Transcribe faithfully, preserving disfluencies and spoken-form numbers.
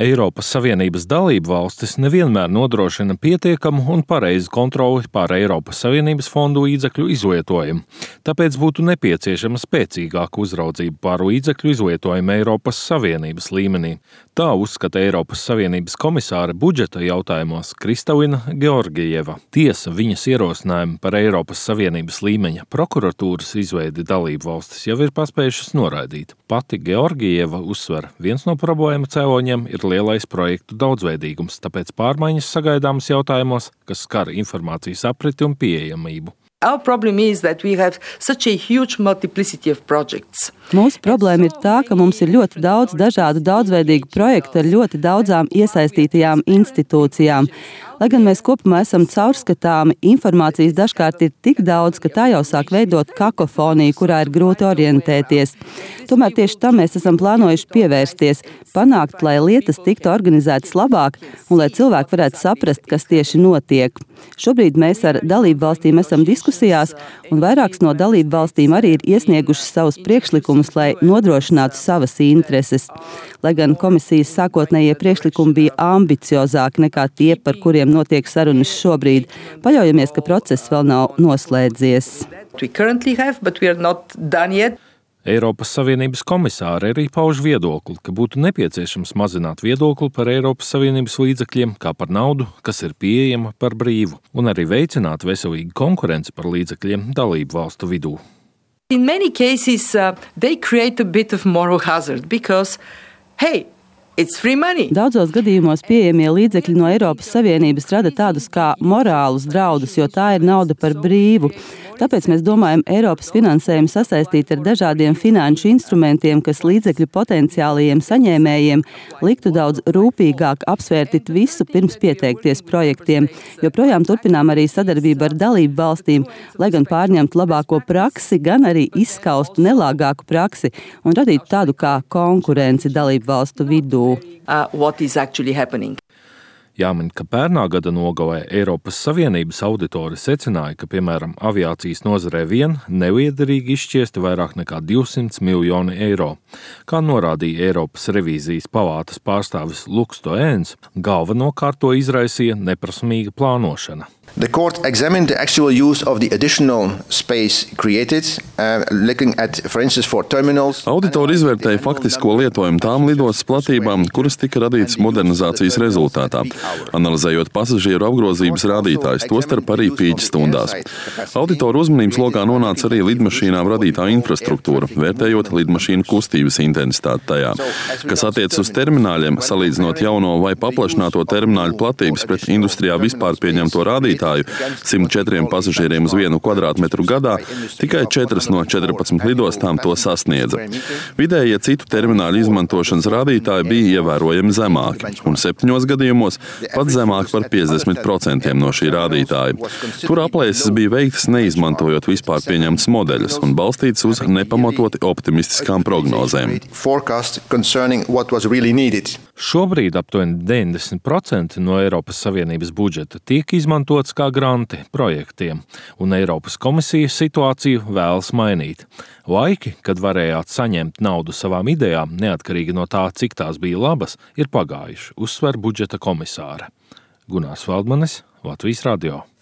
Eiropas Savienības dalību valstis nevienmēr nodrošina pietiekamu un pareizu kontroli pār Eiropas Savienības fondu līdzekļu izlietojumu. Tāpēc būtu nepieciešama spēcīgāka uzraudzība pār līdzekļu izlietojumu Eiropas Savienības līmenī. Tā uzskata Eiropas Savienības komisāre budžeta jautājumos Kristalina Georgieva. Tiesa viņas ierosinājumu par Eiropas Savienības līmeņa prokuratūras izveidi dalību valstis jau ir paspējušas noraidīt. Pati Georgieva uzsver, viens no problēmu cēloņiem ir lielais projektu daudzveidīgums, tāpēc pārmaiņas sagaidāmas jautājumos, kas skar informācijas apriti un pieejamību. Our problem is that we have such a huge multiplicity of projects. Mūsu problēma ir tā, ka mums ir ļoti daudz dažādu daudzveidīgu projektu ar ļoti daudzām iesaistītajām institūcijām. Lai gan mēs kopumā esam caurskatāmi, informācijas dažkārt ir tik daudz, ka tā jau sāk veidot kakofoniju, kurā ir grūti orientēties. Tomēr tieši tam mēs esam plānojuši pievērsties, panākt, lai lietas tiktu organizētas labāk un lai cilvēki varētu saprast, kas tieši notiek. Šobrīd mēs ar dalību valstīm esam diskusijās, un vairākas no dalību valstīm arī ir iesniegušas savus priekšlikumus, lai nodrošinātu savas intereses. Lai gan komisijas sākotnējie priekšlikumi bija ambiciozāki nekā tie, par kuriem notiek sarunas šobrīd, paļaujamies, ka process vēl nav noslēdzies. Eiropas Savienības komisāre arī pauž viedokli, ka būtu nepieciešams mazināt viedokli par Eiropas Savienības līdzekļiem kā par naudu, kas ir pieejama par brīvu, un arī veicināt veselīgu konkurenci par līdzekļiem dalību valstu vidū. In many cases, uh, they create a bit of moral hazard because, hey, it's free money. Daudzos gadījumos pieejamie līdzekļi no Eiropas Savienības rada tādus kā morālus draudus, jo tā ir nauda par brīvu. Tāpēc mēs domājam Eiropas finansējumu sasaistīt ar dažādiem finanšu instrumentiem, kas līdzekļu potenciālajiem saņēmējiem liktu daudz rūpīgāk apsvērtīt visu pirms pieteikties projektiem. Joprojām turpinām arī sadarbību ar dalību valstīm, lai gan pārņemtu labāko praksi, gan arī izskaustu nelāgāku praksi un radītu tādu kā konkurenci dalību valstu vidū. Uh, what is actually happening? Jāmin, ka pērnā gada nogalē Eiropas Savienības auditori secināja, ka, piemēram, aviācijas nozarē vien neliederīgi izšķiesti vairāk nekā divsimt miljoni eiro. Kā norādīja Eiropas revīzijas palātas pārstāvis Luks Toēns, galvenokārt to izraisīja neprasmīga plānošana. The court examined the actual use of the additional space created, uh, looking at, for instance, for terminals. Auditori izvērtēja faktisko lietojumu tām lidostas platībām, kuras tika radītas modernizācijas rezultātā, analizējot pasažieru apgrozības rādītājus, tostarp arī pīķa stundās. Auditoru uzmanības lokā nonāca arī lidmašīnām radītā infrastruktūra, vērtējot lidmašīnu kustības intensitāti tajā. Kas attiecas uz termināļiem, salīdzinot jauno vai paplašināto termināļu platības pret industrijā vispār pieņemto rādītāju, simt četriem pasažieriem uz vienu kvadrātmetru gadā, tikai četras no četrpadsmit lidostām to sasniedza. Vidējie citu termināļu izmantošanas rādītāji bija ievērojami zemāki, un septiņos gadījumos pat zemāk par piecdesmit procentiem no šī rādītāja. Tur aplēses bija veiktas neizmantojot vispār pieņemtas modeļus un balstītas uz nepamatoti optimistiskām prognozēm. Šobrīd aptuveni deviņdesmit procenti no Eiropas Savienības budžeta tiek izmantots kā granti projektiem, un Eiropas komisija situāciju vēlas mainīt. Laiki, kad varējāt saņemt naudu savām idejām, neatkarīgi no tā, cik tās bija labas, ir pagājuši, uzsver budžeta komisāre. Gunārs Valdmanis, Latvijas radio.